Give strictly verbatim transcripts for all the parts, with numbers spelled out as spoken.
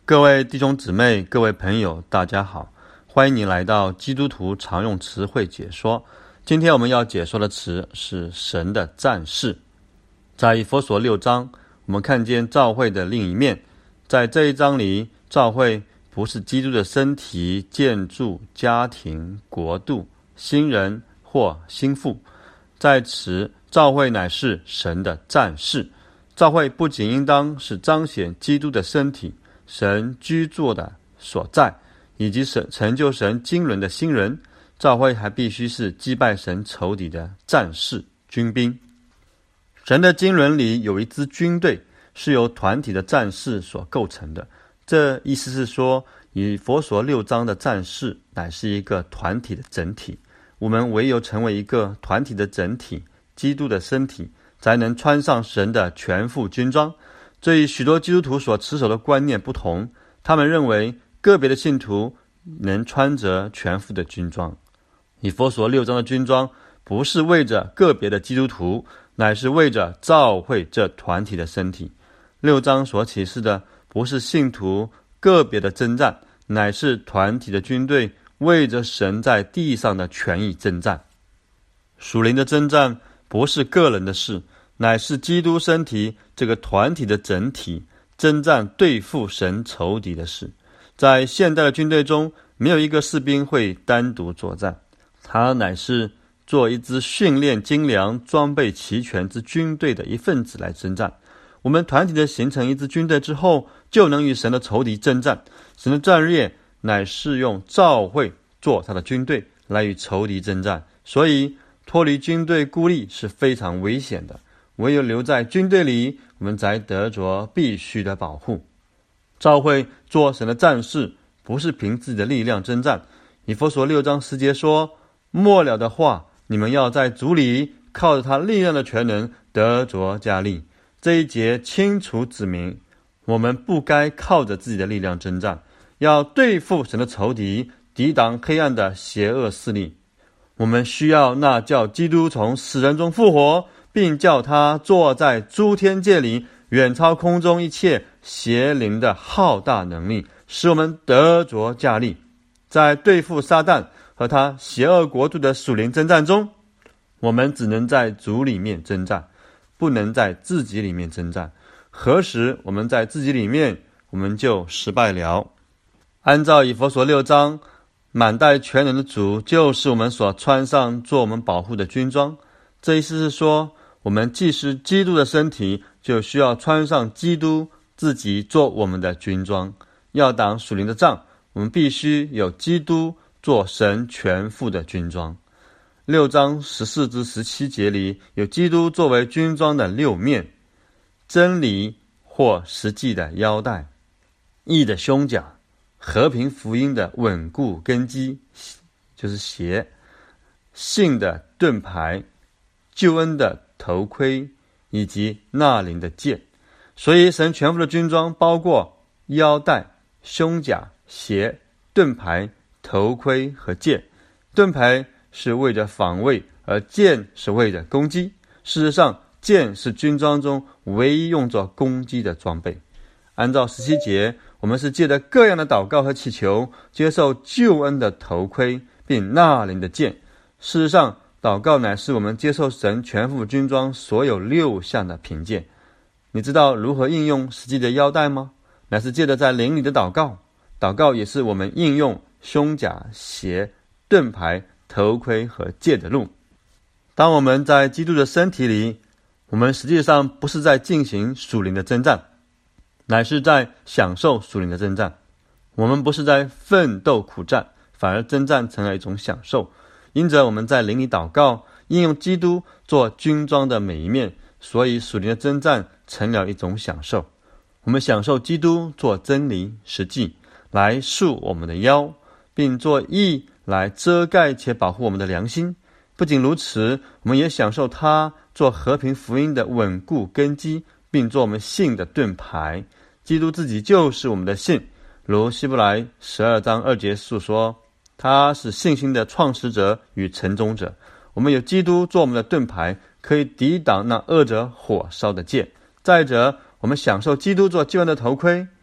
各位弟兄姊妹，各位朋友，大家好，欢迎你来到基督徒常用词汇解说。今天我们要解说的词是神的战士。在以弗所六章，我们看见教会的另一面。在这一章里，教会不是基督的身体、建筑、家庭、国度、新人或心腹，在此教会乃是神的战士。教会不仅应当是彰显基督的身体，神居住的所在，以及神成就神经纶的新人，教会还必须是击败神仇敌的战士军兵。神的经纶里有一支军队，是由团体的战士所构成的。这意思是说，以弗所六章的战士乃是一个团体的整体。我们唯有成为一个团体的整体，基督的身体，才能穿上神的全副军装。这与许多基督徒所持守的观念不同，他们认为个别的信徒能穿着全副的军装。以弗所六章的军装不是为着个别的基督徒，乃是为着教会这团体的身体。六章所启示的不是信徒个别的征战，乃是团体的军队为着神在地上的权益征战。属灵的征战不是个人的事，乃是基督身体这个团体的整体征战对付神仇敌的事。在现代的军队中，没有一个士兵会单独作战，他乃是做一支训练精良、装备齐全之军队的一份子来征战。我们团体的形成一支军队之后，就能与神的仇敌征战。神的战略乃是用教会做他的军队来与仇敌征战，所以脱离军队孤立是非常危险的。唯有留在军队里，我们才得着必须的保护。教会做神的战士，不是凭自己的力量征战。以弗所六章十节说，末了的话，你们要在主里靠着他力量的全能得着加力。这一节清楚指明，我们不该靠着自己的力量征战，要对付神的仇敌，抵挡黑暗的邪恶势力。我们需要那叫基督从死人中复活，并叫他坐在诸天界里，远超空中一切邪灵的浩大能力，使我们得着加力。在对付撒旦和他邪恶国度的属灵征战中，我们只能在主里面征战，不能在自己里面征战。何时我们在自己里面，我们就失败了。按照以弗所六章，满带全能的主就是我们所穿上做我们保护的军装。这意思是说，我们既是基督的身体，就需要穿上基督自己做我们的军装。要打属灵的仗，我们必须有基督做神全副的军装。六章十四至十七节里有基督作为军装的六面：真理或实际的腰带，义的胸甲，和平福音的稳固根基，就是鞋，信的盾牌，救恩的头盔，以及纳灵的剑。所以神全副的军装包括腰带、胸甲、鞋、盾牌、头盔和剑。盾牌是为着防卫，而剑是为着攻击。事实上，剑是军装中唯一用作攻击的装备。按照十七节，我们是借着各样的祷告和祈求，接受救恩的头盔，并纳灵的剑。事实上，祷告乃是我们接受神全副军装所有六项的凭借。你知道如何应用实际的腰带吗？乃是借着在灵里的祷告。祷告也是我们应用胸甲、鞋、盾牌、头盔和剑的路。当我们在基督的身体里，我们实际上不是在进行属灵的征战，乃是在享受属灵的征战。我们不是在奋斗苦战，反而征战成了一种享受。因着我们在灵里祷告，应用基督做军装的每一面，所以属灵的征战成了一种享受。我们享受基督做真理实际来束我们的腰，并做义来遮盖且保护我们的良心。不仅如此，我们也享受他做和平福音的稳固根基，并做我们信的盾牌。基督自己就是我们的信，如希伯来十二章二节述说，他是信心的创始者与成终者。我们有基督做我们的盾牌，可以抵挡那恶者火烧的剑。再者，我们享受基督做救恩的头盔，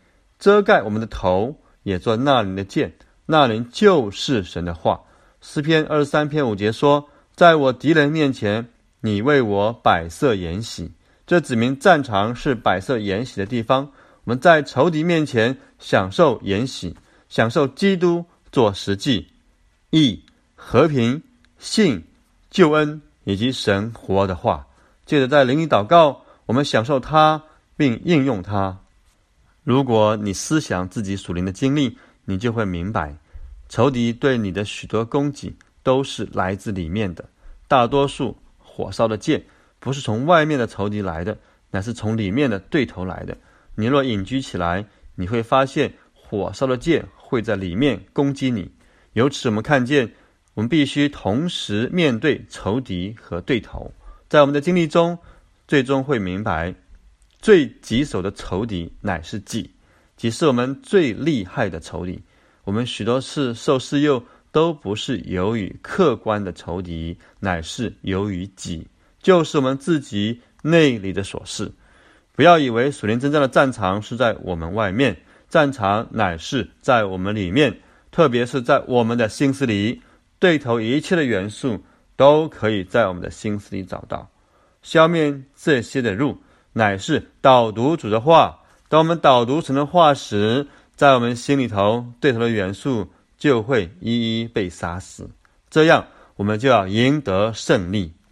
遮盖我们的头，也做那灵的剑，那灵就是神的话。诗篇二十三篇五节说，在我敌人面前，你为我摆设筵席。这指明战场是摆设筵席的地方，我们在仇敌面前享受筵席，享受基督做实际义、和平、信、救恩以及神活的话。接着在灵里祷告，我们享受它并应用它。如果你思想自己属灵的经历，你就会明白，仇敌对你的许多攻击都是来自里面的。大多数火烧的箭不是从外面的仇敌来的，乃是从里面的对头来的。你若隐居起来，你会发现火烧的箭会在里面攻击你。由此我们看见，我们必须同时面对仇敌和对头。在我们的经历中，最终会明白，最棘手的仇敌乃是己，己是我们最厉害的仇敌。我们许多次受试诱，都不是由于客观的仇敌，乃是由于己，就是我们自己内里的琐事。不要以为属灵征战的战场是在我们外面，战场乃是在我们里面，特别是在我们的心思里。对头一切的元素都可以在我们的心思里找到。消灭这些的路，乃是导读主的话。当我们导读神的话时，在我们心里头，对头的元素就会一一被杀死。这样我们就要赢得胜利。